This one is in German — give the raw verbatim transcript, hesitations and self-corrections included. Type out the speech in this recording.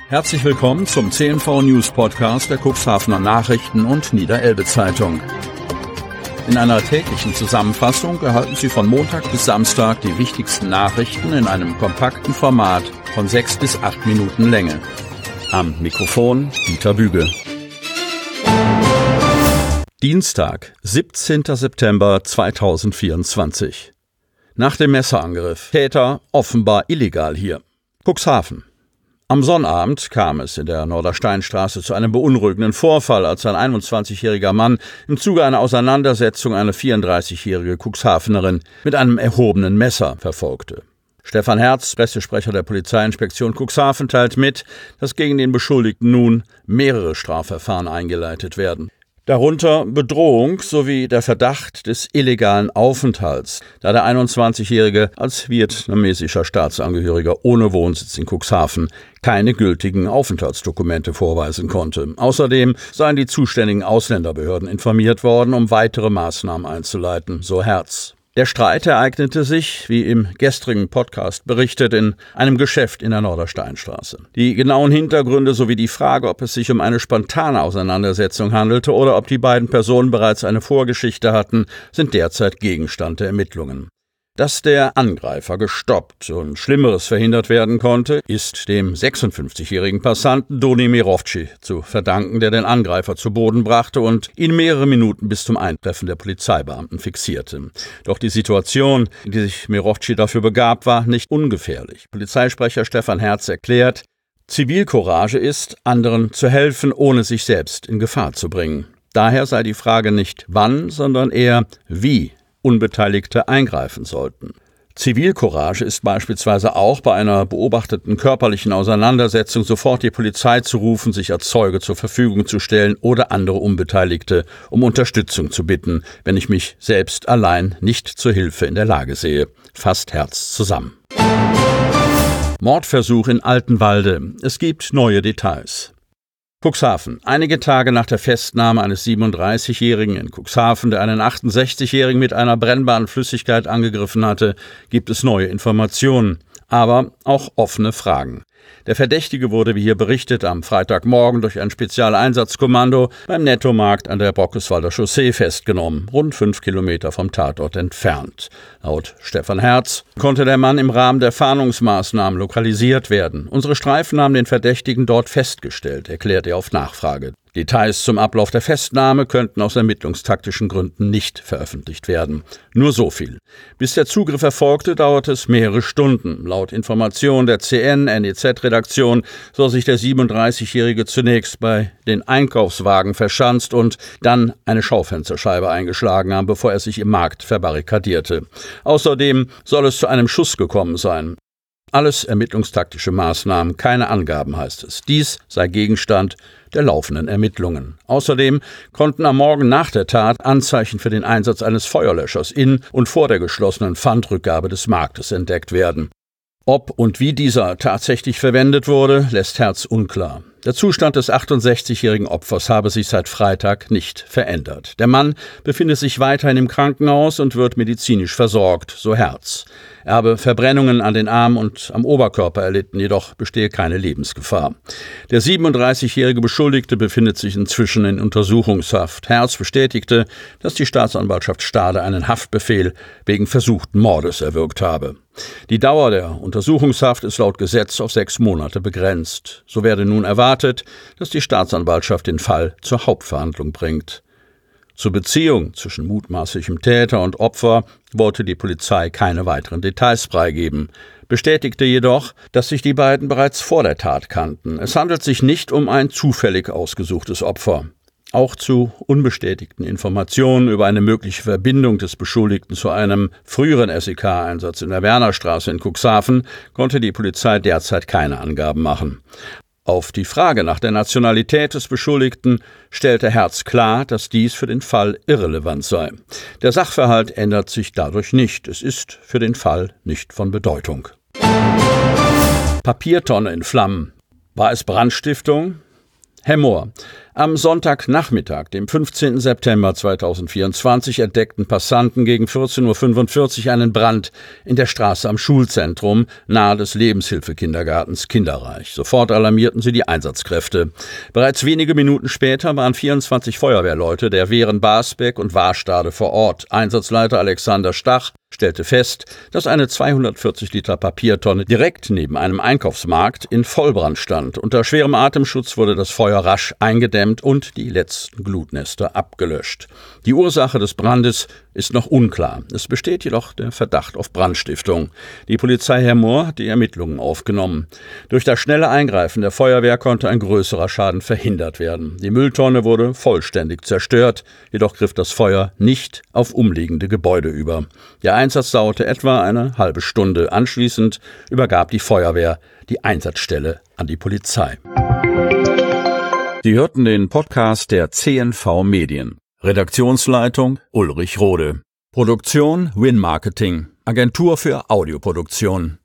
Herzlich willkommen zum C N V News Podcast der Cuxhavener Nachrichten und Niederelbe Zeitung. In einer täglichen Zusammenfassung erhalten Sie von Montag bis Samstag die wichtigsten Nachrichten in einem kompakten Format von sechs bis acht Minuten Länge. Am Mikrofon Dieter Büge. Dienstag, siebzehnter September zweitausendvierundzwanzig. Nach dem Messerangriff. Täter offenbar illegal hier. Cuxhaven. Am Sonnabend kam es in der Nordersteinstraße zu einem beunruhigenden Vorfall, als ein einundzwanzigjähriger Mann im Zuge einer Auseinandersetzung eine vierunddreißigjährige Cuxhavenerin mit einem erhobenen Messer verfolgte. Stefan Herz, Pressesprecher der Polizeiinspektion Cuxhaven, teilt mit, dass gegen den Beschuldigten nun mehrere Strafverfahren eingeleitet werden. Darunter Bedrohung sowie der Verdacht des illegalen Aufenthalts, da der einundzwanzigjährige als vietnamesischer Staatsangehöriger ohne Wohnsitz in Cuxhaven keine gültigen Aufenthaltsdokumente vorweisen konnte. Außerdem seien die zuständigen Ausländerbehörden informiert worden, um weitere Maßnahmen einzuleiten, so Herz. Der Streit ereignete sich, wie im gestrigen Podcast berichtet, in einem Geschäft in der Nordersteinstraße. Die genauen Hintergründe sowie die Frage, ob es sich um eine spontane Auseinandersetzung handelte oder ob die beiden Personen bereits eine Vorgeschichte hatten, sind derzeit Gegenstand der Ermittlungen. Dass der Angreifer gestoppt und Schlimmeres verhindert werden konnte, ist dem sechsundfünfzigjährigen Passanten Doni Mirovci zu verdanken, der den Angreifer zu Boden brachte und ihn mehrere Minuten bis zum Eintreffen der Polizeibeamten fixierte. Doch die Situation, in die sich Mirovci dafür begab, war nicht ungefährlich. Polizeisprecher Stefan Herz erklärt, Zivilcourage ist, anderen zu helfen, ohne sich selbst in Gefahr zu bringen. Daher sei die Frage nicht wann, sondern eher wie Unbeteiligte eingreifen sollten. Zivilcourage ist beispielsweise auch bei einer beobachteten körperlichen Auseinandersetzung sofort die Polizei zu rufen, sich als Zeuge zur Verfügung zu stellen oder andere Unbeteiligte um Unterstützung zu bitten, wenn ich mich selbst allein nicht zur Hilfe in der Lage sehe. Fasst Herz zusammen. Mordversuch in Altenwalde. Es gibt neue Details. Cuxhaven. Einige Tage nach der Festnahme eines siebenunddreißigjährigen in Cuxhaven, der einen achtundsechzigjährigen mit einer brennbaren Flüssigkeit angegriffen hatte, gibt es neue Informationen, aber auch offene Fragen. Der Verdächtige wurde, wie hier berichtet, am Freitagmorgen durch ein Spezialeinsatzkommando beim Nettomarkt an der Bockeswalder Chaussee festgenommen, rund fünf Kilometer vom Tatort entfernt. Laut Stefan Herz konnte der Mann im Rahmen der Fahndungsmaßnahmen lokalisiert werden. Unsere Streifen haben den Verdächtigen dort festgestellt, erklärt er auf Nachfrage. Details zum Ablauf der Festnahme könnten aus ermittlungstaktischen Gründen nicht veröffentlicht werden. Nur so viel. Bis der Zugriff erfolgte, dauerte es mehrere Stunden. Laut Information der C N N E Z-Redaktion soll sich der siebenunddreißigjährige zunächst bei den Einkaufswagen verschanzt und dann eine Schaufensterscheibe eingeschlagen haben, bevor er sich im Markt verbarrikadierte. Außerdem soll es zu einem Schuss gekommen sein. Alles ermittlungstaktische Maßnahmen, keine Angaben, heißt es. Dies sei Gegenstand der laufenden Ermittlungen. Außerdem konnten am Morgen nach der Tat Anzeichen für den Einsatz eines Feuerlöschers in und vor der geschlossenen Pfandrückgabe des Marktes entdeckt werden. Ob und wie dieser tatsächlich verwendet wurde, lässt Herz unklar. Der Zustand des achtundsechzigjährigen Opfers habe sich seit Freitag nicht verändert. Der Mann befindet sich weiterhin im Krankenhaus und wird medizinisch versorgt, so Herz. Er habe Verbrennungen an den Armen und am Oberkörper erlitten, jedoch bestehe keine Lebensgefahr. Der siebenunddreißigjährige Beschuldigte befindet sich inzwischen in Untersuchungshaft. Herz bestätigte, dass die Staatsanwaltschaft Stade einen Haftbefehl wegen versuchten Mordes erwirkt habe. Die Dauer der Untersuchungshaft ist laut Gesetz auf sechs Monate begrenzt. So werde nun erwartet, dass die Staatsanwaltschaft den Fall zur Hauptverhandlung bringt. Zur Beziehung zwischen mutmaßlichem Täter und Opfer wollte die Polizei keine weiteren Details freigeben, bestätigte jedoch, dass sich die beiden bereits vor der Tat kannten. Es handelt sich nicht um ein zufällig ausgesuchtes Opfer. Auch zu unbestätigten Informationen über eine mögliche Verbindung des Beschuldigten zu einem früheren S E K-Einsatz in der Wernerstraße in Cuxhaven konnte die Polizei derzeit keine Angaben machen. Auf die Frage nach der Nationalität des Beschuldigten stellte Herz klar, dass dies für den Fall irrelevant sei. Der Sachverhalt ändert sich dadurch nicht. Es ist für den Fall nicht von Bedeutung. Papiertonne in Flammen. War es Brandstiftung? Hemmoor. Am Sonntagnachmittag, dem fünfzehnten September zweitausendvierundzwanzig, entdeckten Passanten gegen vierzehn Uhr fünfundvierzig einen Brand in der Straße am Schulzentrum nahe des Lebenshilfekindergartens Kinderreich. Sofort alarmierten sie die Einsatzkräfte. Bereits wenige Minuten später waren vierundzwanzig Feuerwehrleute der Wehren Basbeck und Warstade vor Ort. Einsatzleiter Alexander Stach stellte fest, dass eine zweihundertvierzig Liter Papiertonne direkt neben einem Einkaufsmarkt in Vollbrand stand. Unter schwerem Atemschutz wurde das Feuer rasch eingedämmt und die letzten Glutnester abgelöscht. Die Ursache des Brandes ist noch unklar. Es besteht jedoch der Verdacht auf Brandstiftung. Die Polizei Hermoor hat die Ermittlungen aufgenommen. Durch das schnelle Eingreifen der Feuerwehr konnte ein größerer Schaden verhindert werden. Die Mülltonne wurde vollständig zerstört, jedoch griff das Feuer nicht auf umliegende Gebäude über. Der Einsatz dauerte etwa eine halbe Stunde. Anschließend übergab die Feuerwehr die Einsatzstelle an die Polizei. Sie hörten den Podcast der C N V Medien. Redaktionsleitung Ulrich Rode. Produktion Win Marketing, Agentur für Audioproduktion.